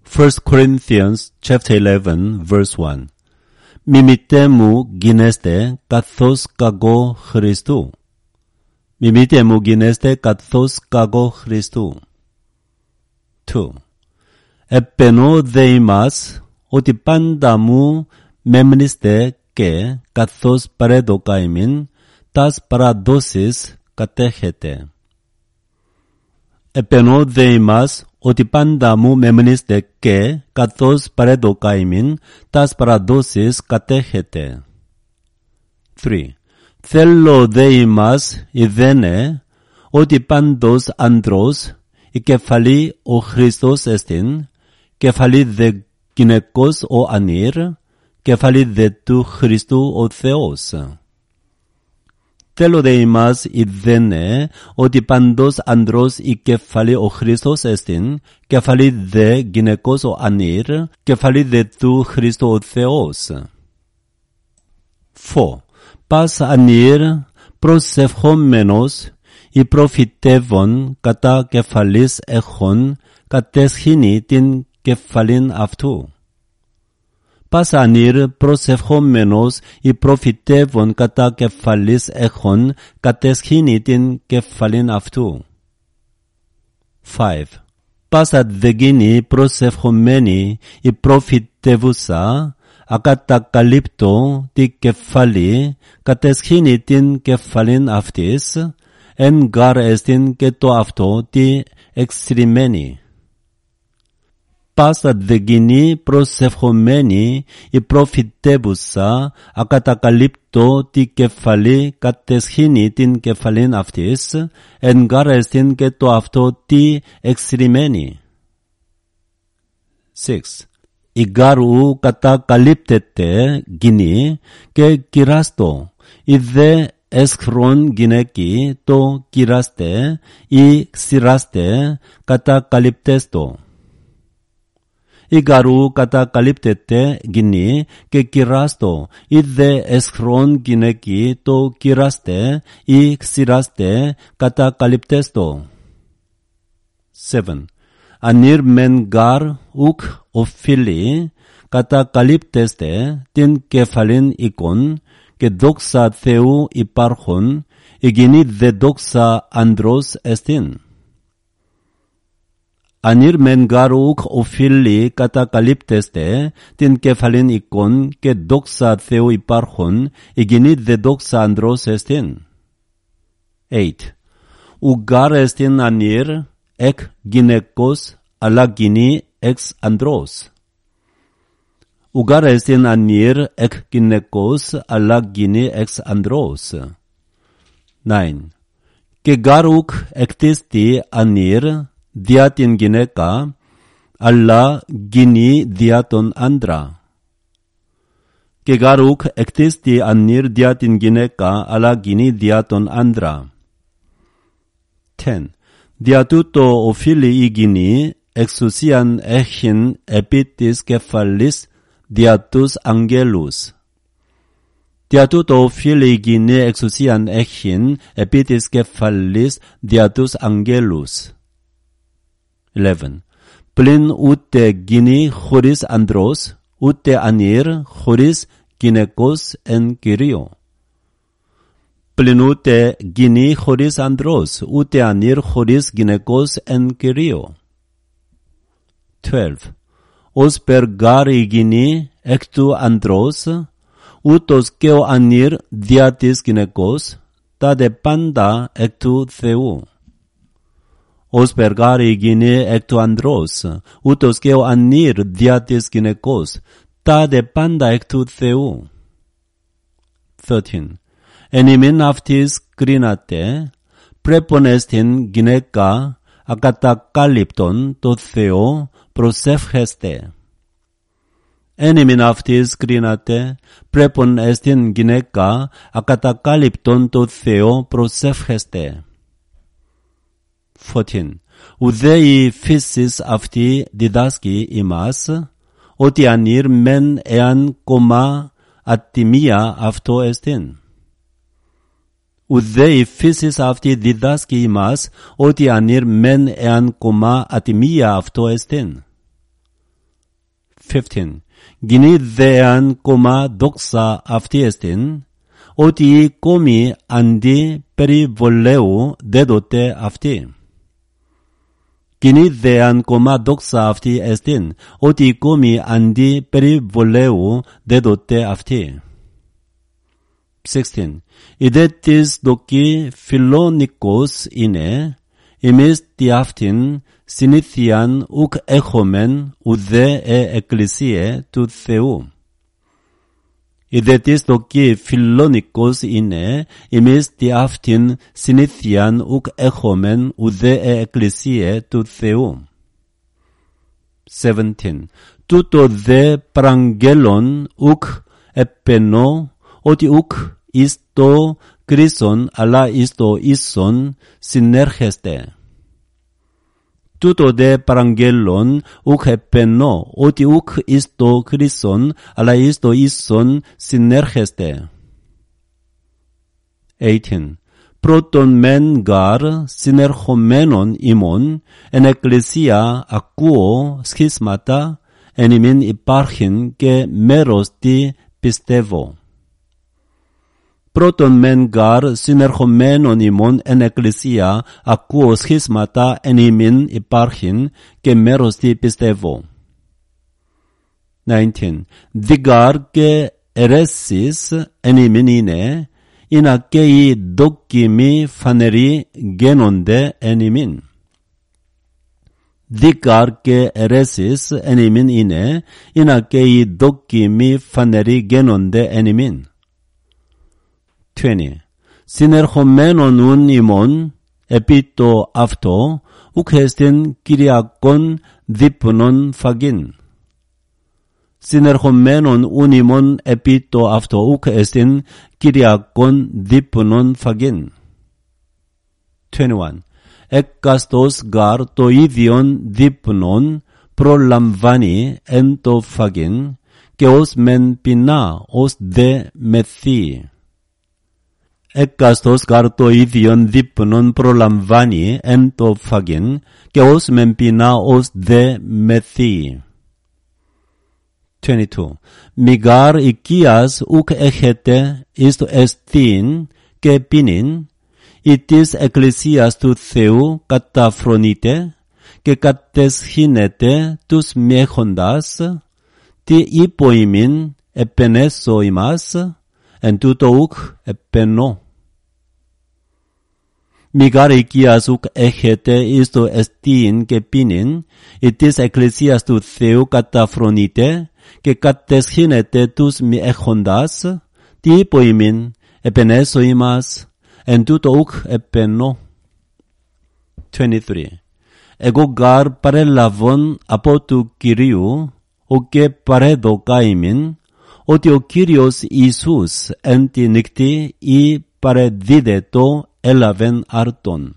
1 Corinthians chapter 11 verse 1. Μιμητέμου γίνεστε καθώς καγώ Χριστού. Μιμητέμου γίνεστε καθώς καγώ Χριστού. 2. Επενώ δε ημάς ότι πάντα μου μέμνηστε και καθώς παρέδωκα ημίν τας παραδόσεις κατέχετε. Επενώ δε ημάς ότι πάντα μου μεμνήστε και καθώς παρέδωκα ημίν τας παραδόσεις κατέχετε. 3. Θέλω δε ημάς ειδένε ότι πάντως ανδρός η κεφαλή ο Χριστός εστίν, κεφαλή δε γυναικός ο ανήρ, κεφαλή δε του Χριστού ο Θεός. Θέλω δε ημάς ειδένε ότι πάντως ανδρός η κεφαλή ο Χριστός εστίν, κεφαλή δε γυναικός ο ανήρ, κεφαλή δε του Χριστού ο Θεός. 4. Πας ανήρ προσευχόμενος ή προφητεύων κατά κεφαλής έχων κατέσχυνει την κεφαλήν αυτού. Πας ανήρ προσευχόμενος ή προφητεύων κατά κεφαλής έχων κατέσχυνει την κεφαλήν αυτού. 5. Πας αδεγίνη προσευχομένη ή προφητεύουσα ακατακαλύπτω τη κεφαλή κατέσχυνει την κεφαλήν αυτής, εν γάρ εστίν και το αυτό τη εξηρημένη. Πας αδεγίνη προσευχομένη ή προφητεύουσα ακατακαλύπτω τη κεφαλή κατέσχυνει την κεφαλήν αυτής, εν γάρ εστίν και το αυτό τη εξηρημένη. 6. Η γάρου κατακαλύπτεται γυνή και κυράστο, η δε έσχρον γυναίκη το κυράστε ή ξυράστε κατακαλύπτεστο. Η γάρου κατακαλύπτεται γυνή και κυράστο, η δε έσχρον γυναίκη το κυράστε ή ξυράστε κατακαλύπτεστο. 7. Ανήρ μεν γάρ ουκ οφείλει κατακαλύπτεστε την κεφαλήν οίκον και δόξα Θεού υπάρχον, η γυνή δε δόξα ανδρός εστίν. Ανήρ μεν γάρ ουκ οφείλει κατακαλύπτεστε την κεφαλήν οίκον και δόξα Θεού υπάρχον, η γυνή δε δόξα ανδρός εστίν. 8. Ου γάρ εστίν ανήρ εκ γυναικός, αλλά γυνή εξ ανδρός. Ου γάρ εστίν ανήρ εκ γυναικός, αλλά γυνή εξ ανδρός. 9. Και γάρ ουκ εκτίστη ανήρ δια την γυναίκα, αλλά γυνή δια τον άντρα. Και γάρ ουκ εκτίστη ανήρ δια την γυναίκα, αλλά γυνή δια τον άντρα. 10. Δια τούτο οφείλει η γυνή εξουσίαν έχειν επί της κεφαλής δια τους αγγέλους. Δια τούτο οφείλει η γυνή εξουσίαν έχειν επί της κεφαλής δια τους αγγέλους. 11. Πλην ούτε γυνή χωρίς ανδρός, ούτε ανήρ χωρίς γυναικός εν Κυρίω. Πλην ούτε γυνή χωρίς ανδρός, ούτε ανήρ χωρίς γυναικός εν Κυρίω. 12. Ως περγάρ η γυνή εκ του ανδρός, ούτως και ο ανήρ δια της γυναικός, τάδε πάντα εκ του Θεού. Ως περγάρ η γυνή εκ του ανδρός, ούτως και ο ανήρ δια της γυναικός, τάδε πάντα εκ του Θεού. 13. Εν ημίν αυτής κρίνατε, πρέπον εστιν γυναίκα ακατακάλυπτον το Θεό προσεύχεστε. Εν ημίν αυτής κρίνατε, πρέπον εστιν γυναίκα ακατακάλυπτον το Θεό προσεύχεστε. 14. Ουδέ η φύσις αυτή διδάσκει ημάς, ότι ανήρ μεν εάν κομμά ατιμία αυτό εστίν. Ουδέ η φύσις αυτή διδάσκει ημάς, ότι ανήρ μεν εάν κομμά ατιμία αυτό εστίν. 15. Gini dean koma doxa afti estin, oti komi andi peri voleu dedote afti. Gini dean koma doxa afti estin, oti komi andi peri voleu dedote afti. 16. Idetis doki philonikos ine, imis diaftin συνήθιαν ουκ έχομεν ουδέ εκκλησίε του Θεού. Ιδετής το κι φιλονικός είναι, εμείς τι αυτήν συνήθιαν ουκ έχομεν ουδέ εκκλησίε του Θεού. 17. Τούτο δε παραγγέλων ουκ επενώ, ότι ουκ εις το κρίσον, αλλά εις το ίσον συνέρχεστε. Τούτο δε παραγγέλων ουκ επενώ, ότι ουκ εις το κρίσον, αλλά εις το ίσον συνέρχεστε. 18. Πρώτον μεν γαρ συνερχομένων ημών, εν εκκλησία ακούω σχίσματα, εν ημίν υπάρχειν και μέρος τι πιστεύω. Πρώτον μεν γαρ συνερχομένων ημών εν εκκλησία ακούω σχίσματα εν ημίν υπάρχειν και μέρος τι πιστεύω. 19. Διγάρ και αιρέσεις εν ημίν είναι, είναι και οι δόκιμοι φανεροί γίνονται εν ημίν. Διγάρ και αιρέσεις εν ημίν είναι, είναι και οι δόκιμοι φανεροί γίνονται εν ημίν. 20. Συνερχομένων ουν ημών επί το αυτό, ουκ εστιν Κυριακόν δείπνον φαγήν. Συνερχομένων ουν ημών επί το αυτό, ουκ εστιν Κυριακόν δείπνον φαγήν. 21. Εκκαστός γαρ το ίδιον δείπνον προλαμβάνει εν το φαγήν, και ως μεν πεινά ως δε μεθύει. Εκκαστός γαρ το ίδιον δείπνον προλαμβάνει εν το φαγήν, και ως μεν πεινά ως δε μεθύει. 22. Μη γαρ οικίας ουκ έχετε εις το εστίν και πίνειν, ή της εκκλησίας του Θεού καταφρονείτε και κατεσχύνετε τους μέχοντας, τι υπό ημίν επενέσω ημάς, εν τούτο ουκ επενώ. Μη γαρ οικίας ουκ έχετε εις το εστίν και πίνειν, ή της εκκλησίας του Θεού καταφρονείτε και κατεσχύνετε τους μη έχοντας, τι υπό ημίν επενέσω ημάς, εν τούτο ουκ επενώ. 23. Εγώ γαρ παρελαβών από του Κυρίου, ο και παρέδωκα ημίν, ότι ο Κύριος Ιησούς εν τη νύχτη ή παρεδίδετο έλαβεν άρτον.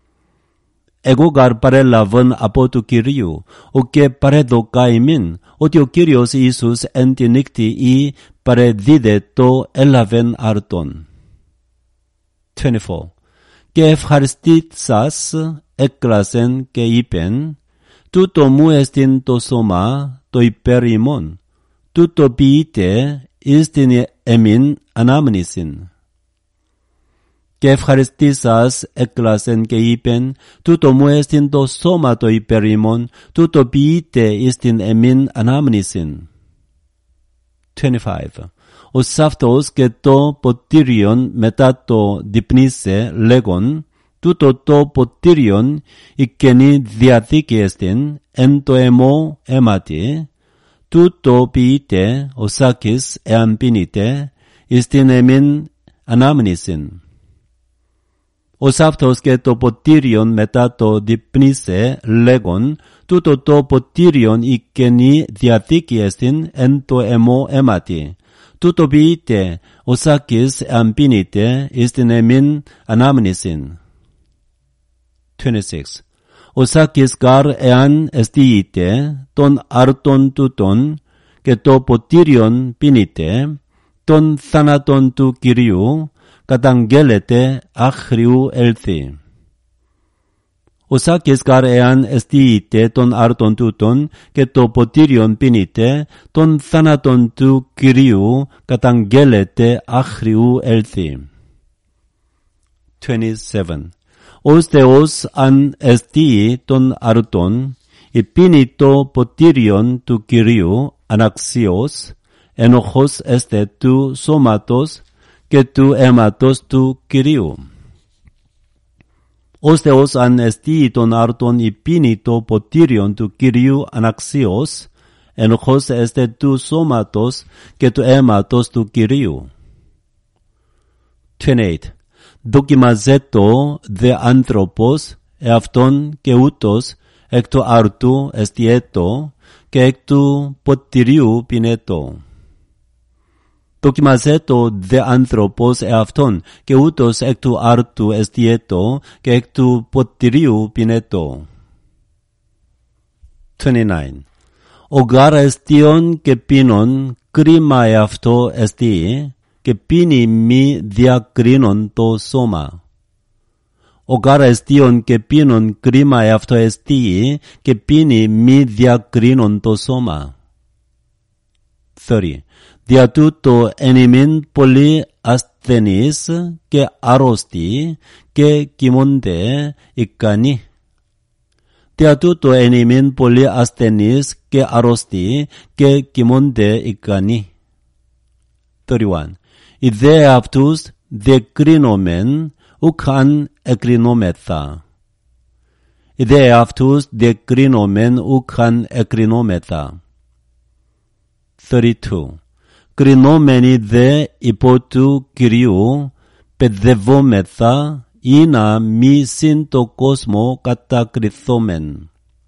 Εγώ γαρ παρέλαβον από του Κυρίου, ο και παρέδωκα ημίν, ότι ο Κύριος Ιησούς εν τη νύχτη ή παρεδίδετο έλαβεν άρτον. 24. Και ευχαριστήσας έκλασεν και είπεν, τούτο μου εστιν το σώμα το υπέρ ημών, τούτο ποιείτε εις την εμήν ανάμνησιν. Και ευχαριστήσας έκλασεν και είπεν, τούτο μου εστιν το σώμα το υπέρ ημών, τούτο ποιείτε εις την εμήν ανάμνησιν. 25. Ο σαυτός και το ποτήριον μετά το διπνίσε λέγον, τούτο το ποτήριον η καινή διαθήκη εστιν, εν το αιμό αίματι, τούτο ποιείτε ο σάκης εάν πίνετε, εις την εμήν ανάμνησιν. Ο σαυτός και το ποτήριον μετά το διπνίσε λέγον, τούτο το ποτήριον η καινή διαθήκη εστιν, εν το αιμό αίματι. Τούτο ποιείτε ο σάκης εάν πίνετε, εις την εμήν ανάμνησιν. 26. Ο σάκης γαρ εάν εστίητε τον άρτον τούτον και το ποτήριον πίνετε, τον θάνατον του Κυρίου καταγγέλλεται άχριου έλθει. Usakis gar ean estiite ton arton tuton, que to potirion pinite, ton thanaton tu kiriu, katangelete achriu elthi. 27. Os Theos an estii ton arton, ipinito potirion tu kiriu, anaxios, enojos este tu somatos, que tu ematos tu kiriu. Os Theos an estii ton arton ipinito potirion tu kiriu anaxios, enojos este tu somatos, que tu ematos tu kiriu. 28. Dokimazeto de anthropos, eafton keutos, ecto artu estieto, que ectu potiriu pineto. Dokimazeto de anthropos eafton, keutos ectu artu estieto, que ectu potiriu pineto. 29. Ogar estion que pinon, crima eafto estii, que pini mi diacrinon to soma. Ogar estion que pinon crima eafto estii, que pini mi diacrinon to soma. 30. Diatuto enimin poli asthenis, que arosti, que kimonde ikani. Diatuto enimin poli asthenis, que arosti, que kimonde ikani. 31. Ide aptus de crinomen, ucan ecrinometha. Ide aptus de crinomen, ucan ecrinometha. 32. Crinomeni de ipotu kiriu, pedevometha, ina mi sinto cosmo katakrithomen.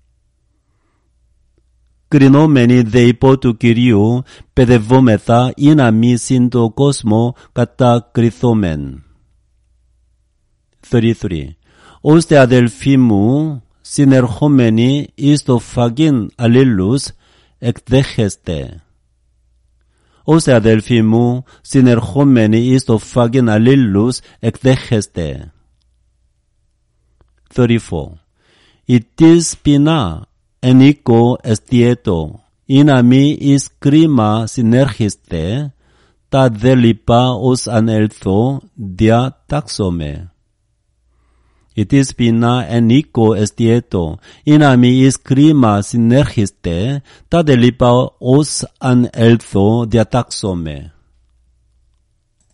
Crinomeni de ipotu kiriu, pedevometha, ina mi sinto cosmo katakrithomen. 33. Oste adelphimu, sinerhomeni istofagin alilus, ekdegeste. Oste adelphimu, sinerhomeni istofagin alilus, ekdegeste. 34. Itis pina, enico estieto, inami iscrima sinergiste, ta delipa os aneltho dia taxome. Itis pina enico estieto, inami iscrima sinergiste, ta delipa os aneltho dia taxome.